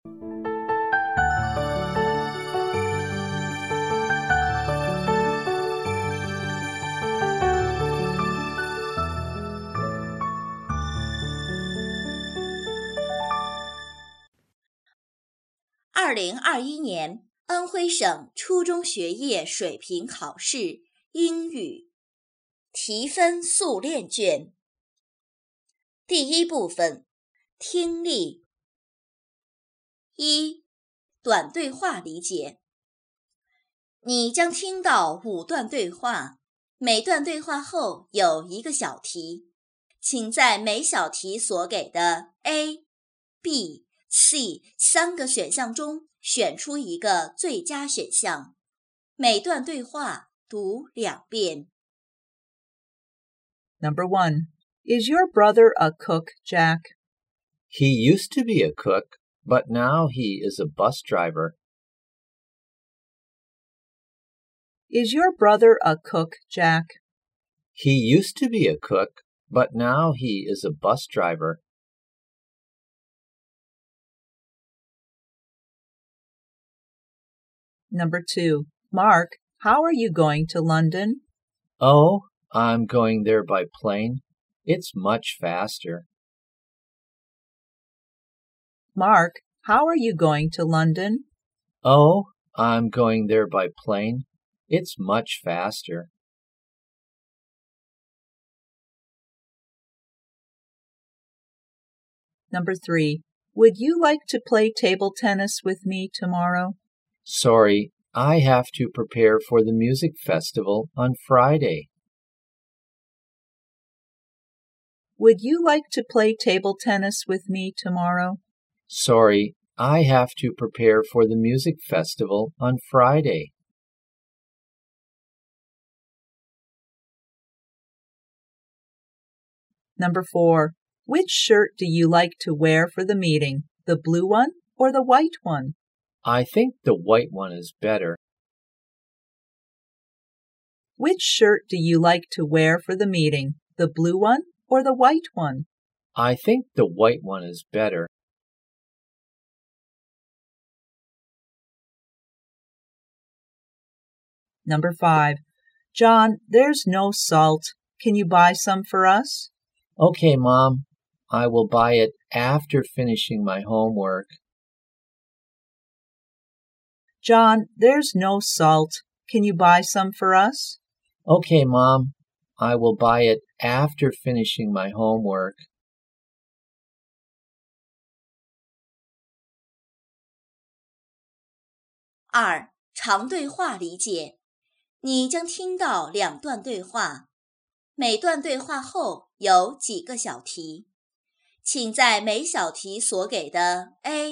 2021年安徽省初中学业水平考试英语提分速练卷第一部分听力1短对话理解你将听到5段对话，每段对话后有一个小题，请在每小题所给的 A、B、C 3个选项中选出一个最佳选项。每段对话读2遍。 Number 1. Is your brother a cook, Jack? He used to be a cook, but now he is a bus driver. Is your brother a cook, Jack? He used to be a cook, but now he is a bus driver. Number 2. Mark, how are you going to London? Oh, I'm going there by plane. It's much faster. Mark, how are you going to London? Oh, I'm going there by plane. It's much faster. Number 3. Would you like to play table tennis with me tomorrow? Sorry, I have to prepare for the music festival on Friday. Would you like to play table tennis with me tomorrow? Sorry, I have to prepare for the music festival on Friday. Number 4. Which shirt do you like to wear for the meeting, the blue one or the white one? I think the white one is better. Which shirt do you like to wear for the meeting, the blue one or the white one? I think the white one is better. Number 5. John, there's no salt. Can you buy some for us? Okay, Mom. I will buy it after finishing my homework. John, there's no salt. Can you buy some for us? Okay, Mom. I will buy it after finishing my homework. 2长对话理解你将听到2段对话，每段对话后有几个小题，请在每小题所给的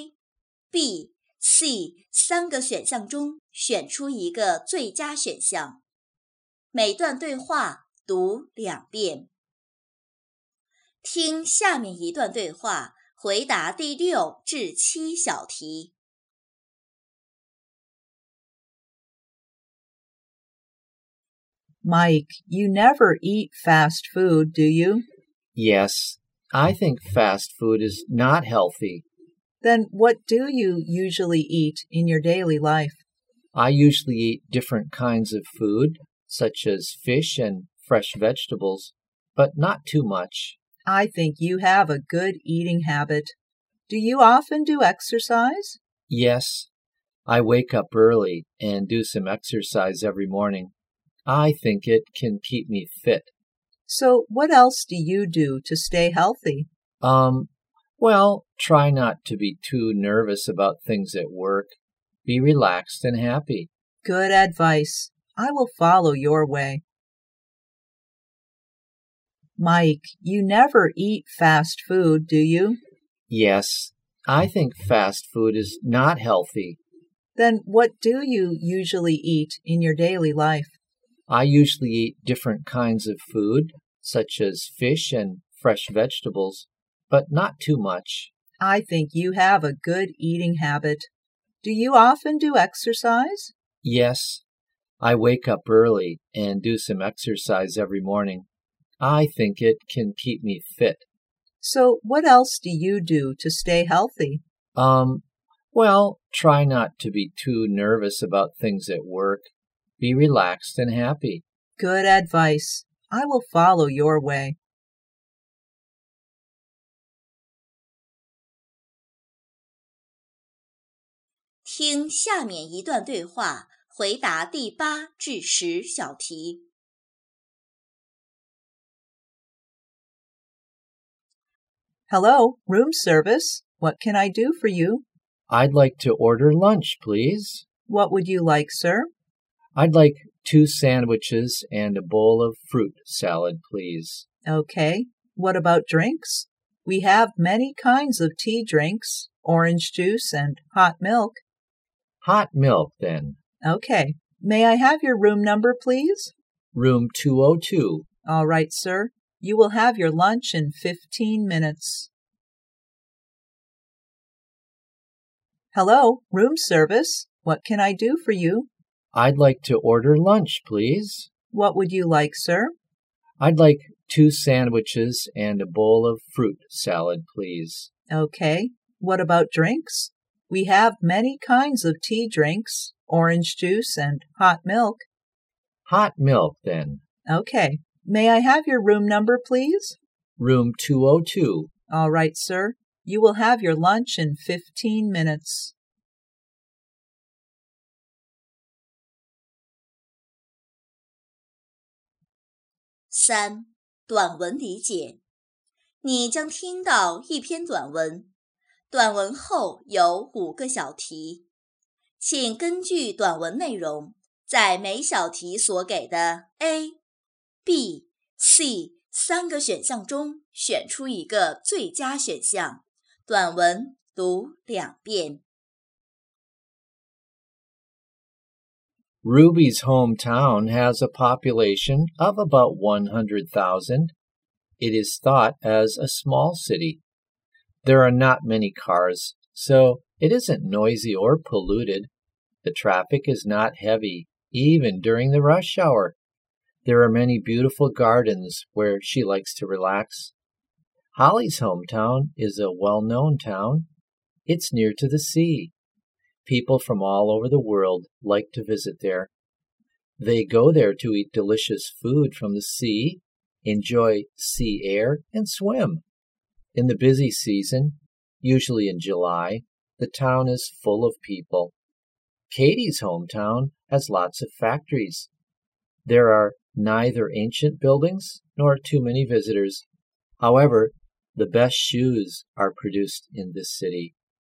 A、B、C 3个选项中选出一个最佳选项。每段对话读2遍。听下面一段对话，回答第6至7小题。 Mike, you never eat fast food, do you? Yes, I think fast food is not healthy. Then what do you usually eat in your daily life? I usually eat different kinds of food, such as fish and fresh vegetables, but not too much. I think you have a good eating habit. Do you often do exercise? Yes, I wake up early and do some exercise every morning. I think it can keep me fit. So what else do you do to stay healthy? Well, try not to be too nervous about things at work. Be relaxed and happy. Good advice. I will follow your way. Mike, you never eat fast food, do you? Yes, I think fast food is not healthy. Then what do you usually eat in your daily life? I usually eat different kinds of food, such as fish and fresh vegetables, but not too much. I think you have a good eating habit. Do you often do exercise? Yes, I wake up early and do some exercise every morning. I think it can keep me fit. So what else do you do to stay healthy? Well, try not to be too nervous about things at work. Be relaxed and happy. Good advice. I will follow your way. 听下面一段对话，回答第8至10小题。 Hello, room service. What can I do for you? I'd like to order lunch, please. What would you like, sir? I'd like 2 sandwiches and a bowl of fruit salad, please. Okay. What about drinks? We have many kinds of tea drinks, orange juice and hot milk. Hot milk, then. Okay. May I have your room number, please? Room 202. All right, sir. You will have your lunch in 15 minutes. Hello, room service. What can I do for you? I'd like to order lunch, please. What would you like, sir? I'd like 2 sandwiches and a bowl of fruit salad, please. Okay. What about drinks? We have many kinds of tea drinks, orange juice and hot milk. Hot milk, then. Okay. May I have your room number, please? Room 202. All right, sir. You will have your lunch in 15 minutes. 3. 短文理解。你将听到一篇短文，短文后有5个小题，请根据短文内容，在每小题所给的 A、B、C 3个选项中选出一个最佳选项。短文读2遍。 Ruby's hometown has a population of about 100,000. It is thought as a small city. There are not many cars, so it isn't noisy or polluted. The traffic is not heavy, even during the rush hour. There are many beautiful gardens where she likes to relax. Holly's hometown is a well-known town. It's near to the sea. People from all over the world like to visit there. They go there to eat delicious food from the sea, enjoy sea air, and swim. In the busy season, usually in July, the town is full of people. Katie's hometown has lots of factories. There are neither ancient buildings nor too many visitors. However, the best shoes are produced in this city.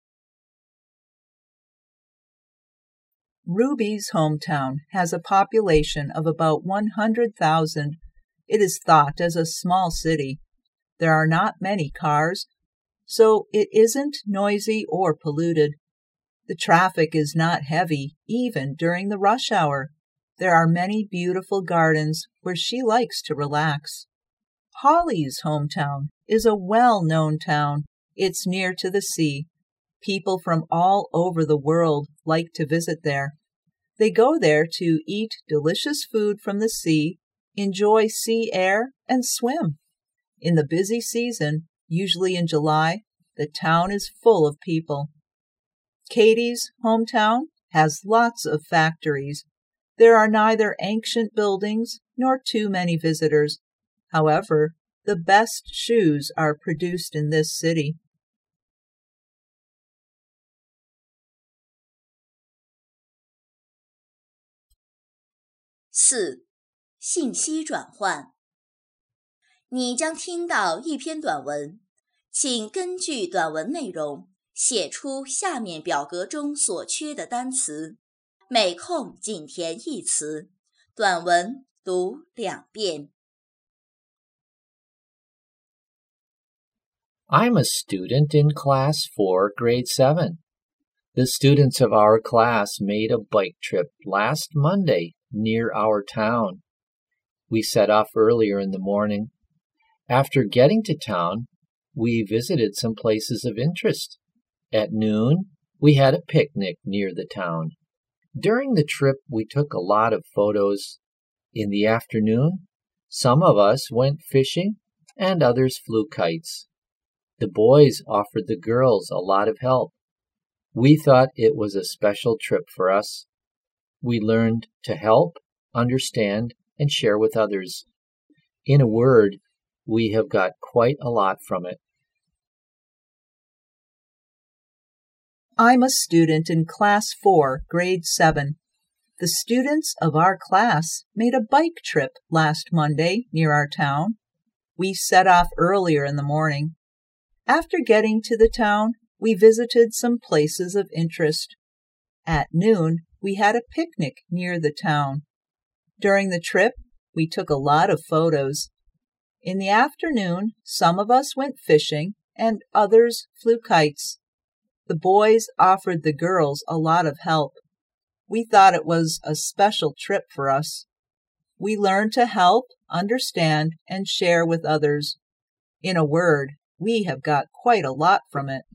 Ruby's hometown has a population of about 100,000. It is thought as a small city. There are not many cars, so it isn't noisy or polluted. The traffic is not heavy, even during the rush hour. There are many beautiful gardens where she likes to relax. Holly's hometown is a well-known town. It's near to the sea. People from all over the world like to visit there. They go there to eat delicious food from the sea, enjoy sea air, and swim. In the busy season, usually in July, the town is full of people. Katie's hometown has lots of factories. There are neither ancient buildings nor too many visitors. However, the best shoes are produced in this city. 4. 信息转换。你将听到一篇短文，请根据短文内容写出下面表格中所缺的单词，每空仅填一词。短文读2遍。 I'm a student in Class 4, Grade 7. The students of our class made a bike trip last Monday near our town. We set off earlier in the morning. After getting to town, we visited some places of interest. At noon, we had a picnic near the town. During the trip, we took a lot of photos. In the afternoon, some of us went fishing and others flew kites. The boys offered the girls a lot of help. We thought it was a special trip for us. We learned to help, understand, and share with others. In a word, we have got quite a lot from it. I'm a student in Class 4, Grade 7. The students of our class made a bike trip last Monday near our town. We set off earlier in the morning. After getting to the town, we visited some places of interest. At noon, we had a picnic near the town. During the trip, we took a lot of photos. In the afternoon, some of us went fishing and others flew kites. The boys offered the girls a lot of help. We thought it was a special trip for us. We learned to help, understand, and share with others. In a word, we have got quite a lot from it.